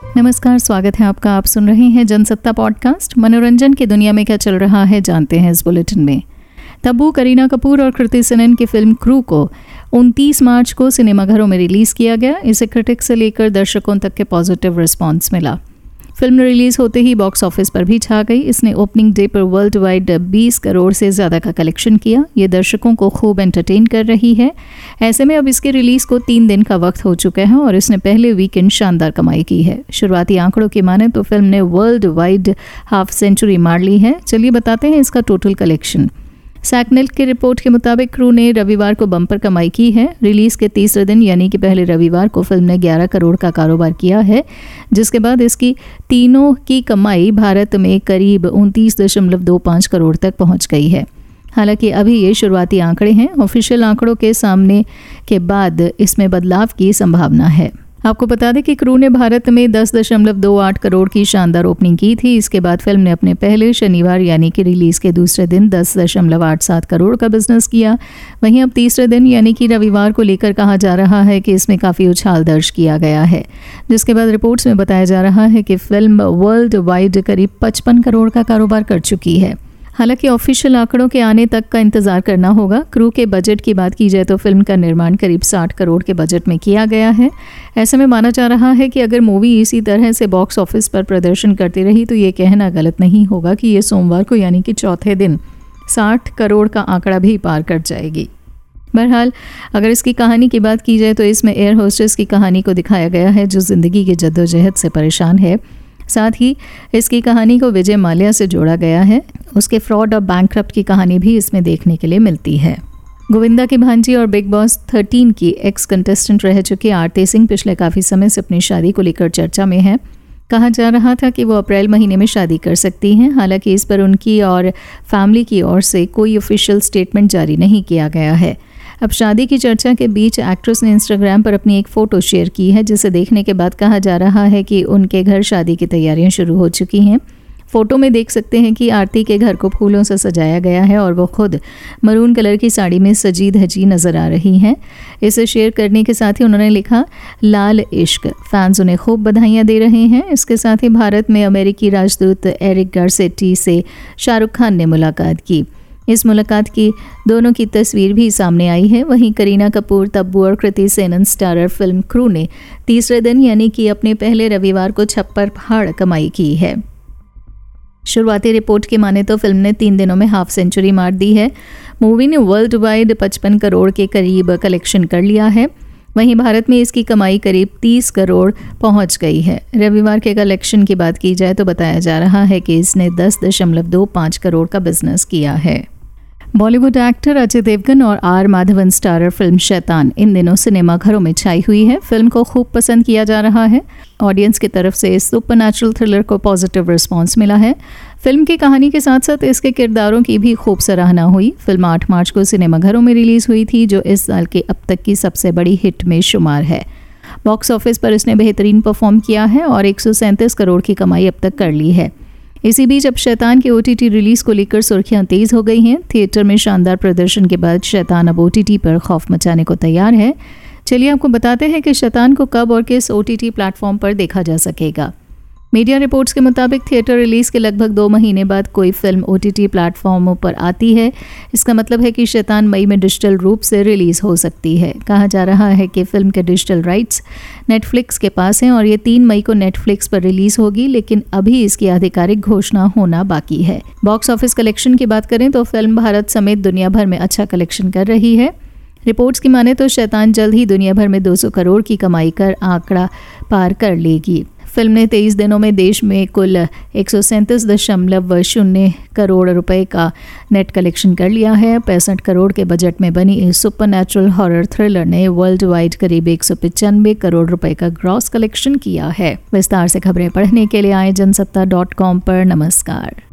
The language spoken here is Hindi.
नमस्कार, स्वागत है आपका। आप सुन रहे हैं जनसत्ता पॉडकास्ट। मनोरंजन की दुनिया में क्या चल रहा है जानते हैं इस बुलेटिन में। तब्बू, करीना कपूर और कृति सेनन की फिल्म क्रू को 29 मार्च को सिनेमाघरों में रिलीज़ किया गया। इसे क्रिटिक्स से लेकर दर्शकों तक के पॉजिटिव रिस्पांस मिला। फिल्म रिलीज़ होते ही बॉक्स ऑफिस पर भी छा गई। इसने ओपनिंग डे पर वर्ल्ड वाइड 20 करोड़ से ज़्यादा का कलेक्शन किया। ये दर्शकों को खूब एंटरटेन कर रही है। ऐसे में अब इसके रिलीज़ को 3 दिन का वक्त हो चुका है और इसने पहले वीकेंड शानदार कमाई की है। शुरुआती आंकड़ों की माने तो फिल्म ने वर्ल्ड वाइड हाफ सेंचुरी मार ली है। चलिए बताते हैं इसका टोटल कलेक्शन। सैकनेट की रिपोर्ट के मुताबिक क्रू ने रविवार को बम्पर कमाई की है। रिलीज़ के तीसरे दिन यानी कि पहले रविवार को फिल्म ने 11 करोड़ का कारोबार किया है, जिसके बाद इसकी तीनों की कमाई भारत में करीब 29.25 करोड़ तक पहुंच गई है। हालांकि अभी ये शुरुआती आंकड़े हैं। ऑफिशियल आंकड़ों के सामने के बाद इसमें बदलाव की संभावना है। आपको बता दें कि क्रू ने भारत में 10.28 करोड़ की शानदार ओपनिंग की थी। इसके बाद फिल्म ने अपने पहले शनिवार यानी कि रिलीज़ के दूसरे दिन 10.87 करोड़ का बिजनेस किया। वहीं अब तीसरे दिन यानी कि रविवार को लेकर कहा जा रहा है कि इसमें काफ़ी उछाल दर्ज किया गया है, जिसके बाद रिपोर्ट्स में बताया जा रहा है कि फिल्म वर्ल्ड वाइड करीब 55 करोड़ का कारोबार कर चुकी है। हालांकि ऑफिशियल आंकड़ों के आने तक का इंतजार करना होगा। क्रू के बजट की बात की जाए तो फिल्म का निर्माण करीब 60 करोड़ के बजट में किया गया है। ऐसे में माना जा रहा है कि अगर मूवी इसी तरह से बॉक्स ऑफिस पर प्रदर्शन करती रही तो ये कहना गलत नहीं होगा कि ये सोमवार को यानी कि चौथे दिन 60 करोड़ का आंकड़ा भी पार कर जाएगी। बहरहाल अगर इसकी कहानी की बात की जाए तो इसमें एयर होस्टेस की कहानी को दिखाया गया है जो ज़िंदगी की जद्दोजहद से परेशान है। साथ ही इसकी कहानी को विजय माल्या से जोड़ा गया है। उसके फ्रॉड और बैंकक्रप्ट की कहानी भी इसमें देखने के लिए मिलती है। गोविंदा की भांजी और बिग बॉस 13 की एक्स कंटेस्टेंट रह चुकी आरती सिंह पिछले काफ़ी समय से अपनी शादी को लेकर चर्चा में है। कहा जा रहा था कि वो अप्रैल महीने में शादी कर सकती हैं। हालांकि इस पर उनकी और फैमिली की ओर से कोई ऑफिशियल स्टेटमेंट जारी नहीं किया गया है। अब शादी की चर्चा के बीच एक्ट्रेस ने इंस्टाग्राम पर अपनी एक फ़ोटो शेयर की है, जिसे देखने के बाद कहा जा रहा है कि उनके घर शादी की तैयारियां शुरू हो चुकी हैं। फ़ोटो में देख सकते हैं कि आरती के घर को फूलों से सजाया गया है और वो खुद मरून कलर की साड़ी में सजी धजी नज़र आ रही हैं। इसे शेयर करने के साथ ही उन्होंने लिखा, लाल इश्क। फैंस उन्हें खूब बधाइयाँ दे रहे हैं। इसके साथ ही भारत में अमेरिकी राजदूत एरिक गारसेटी से शाहरुख खान ने मुलाकात की। इस मुलाकात की दोनों की तस्वीर भी सामने आई है। वहीं करीना कपूर, तब्बू और कृति सेनन स्टारर फिल्म क्रू ने तीसरे दिन यानी कि अपने पहले रविवार को छप्पर फाड़ कमाई की है। शुरुआती रिपोर्ट की माने तो फिल्म ने 3 दिनों में हाफ सेंचुरी मार दी है। मूवी ने वर्ल्ड वाइड 55 करोड़ के करीब कलेक्शन कर लिया है। वहीं भारत में इसकी कमाई करीब 30 करोड़ पहुंच गई है। रविवार के कलेक्शन की बात की जाए तो बताया जा रहा है कि इसने 10.25 करोड़ का बिजनेस किया है। बॉलीवुड एक्टर अजय देवगन और आर माधवन स्टारर फिल्म शैतान इन दिनों सिनेमाघरों में छाई हुई है। फिल्म को खूब पसंद किया जा रहा है। ऑडियंस की तरफ से इस सुपरनैचुरल थ्रिलर को पॉजिटिव रिस्पांस मिला है। फिल्म की कहानी के साथ साथ इसके किरदारों की भी खूब सराहना हुई। फिल्म 8 मार्च को सिनेमाघरों में रिलीज़ हुई थी, जो इस साल के अब तक की सबसे बड़ी हिट में शुमार है। बॉक्स ऑफिस पर इसने बेहतरीन परफॉर्म किया है और 137 करोड़ की कमाई अब तक कर ली है। इसी बीच अब शैतान की OTT रिलीज़ को लेकर सुर्खियां तेज़ हो गई हैं। थिएटर में शानदार प्रदर्शन के बाद शैतान अब OTT पर खौफ मचाने को तैयार है। चलिए आपको बताते हैं कि शैतान को कब और किस OTT प्लेटफॉर्म पर देखा जा सकेगा। मीडिया रिपोर्ट्स के मुताबिक थिएटर रिलीज़ के लगभग 2 महीने बाद कोई फिल्म OTT प्लेटफॉर्मों पर आती है। इसका मतलब है कि शैतान मई में डिजिटल रूप से रिलीज़ हो सकती है। कहा जा रहा है कि फिल्म के डिजिटल राइट्स नेटफ्लिक्स के पास हैं और ये 3 मई को नेटफ्लिक्स पर रिलीज़ होगी, लेकिन अभी इसकी आधिकारिक घोषणा होना बाकी है। बॉक्स ऑफिस कलेक्शन की बात करें तो फिल्म भारत समेत दुनिया भर में अच्छा कलेक्शन कर रही है। रिपोर्ट्स की माने तो शैतान जल्द ही दुनिया भर में 200 करोड़ की कमाई कर आंकड़ा पार कर लेगी। फिल्म ने 23 दिनों में देश में कुल 137.0 करोड़ रुपए का नेट कलेक्शन कर लिया है। 65 करोड़ के बजट में बनी इस सुपरनैचुरल हॉरर थ्रिलर ने वर्ल्ड वाइड करीब 195 करोड़ रुपए का ग्रॉस कलेक्शन किया है। विस्तार से खबरें पढ़ने के लिए आए जनसत्ता.com पर। नमस्कार।